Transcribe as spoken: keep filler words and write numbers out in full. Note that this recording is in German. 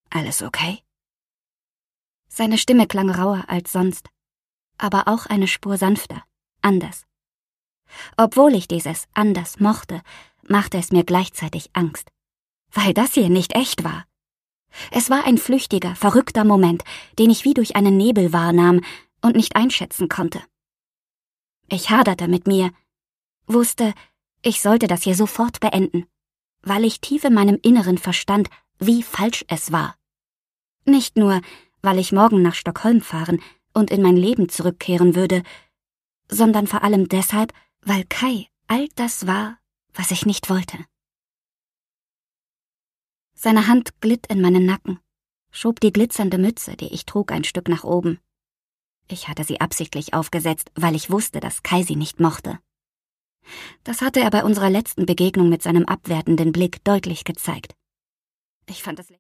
Alles okay?« Seine Stimme klang rauer als sonst, aber auch eine Spur sanfter, anders. Obwohl ich dieses anders mochte, machte es mir gleichzeitig Angst, weil das hier nicht echt war. Es war ein flüchtiger, verrückter Moment, den ich wie durch einen Nebel wahrnahm und nicht einschätzen konnte. Ich haderte mit mir, wusste, ich sollte das hier sofort beenden, weil ich tief in meinem Inneren verstand, wie falsch es war. Nicht nur, weil ich morgen nach Stockholm fahren und in mein Leben zurückkehren würde, sondern vor allem deshalb, weil Kai all das war, was ich nicht wollte. Seine Hand glitt in meinen Nacken, schob die glitzernde Mütze, die ich trug, ein Stück nach oben. Ich hatte sie absichtlich aufgesetzt, weil ich wusste, dass Kai sie nicht mochte. Das hatte er bei unserer letzten Begegnung mit seinem abwertenden Blick deutlich gezeigt. Ich fand es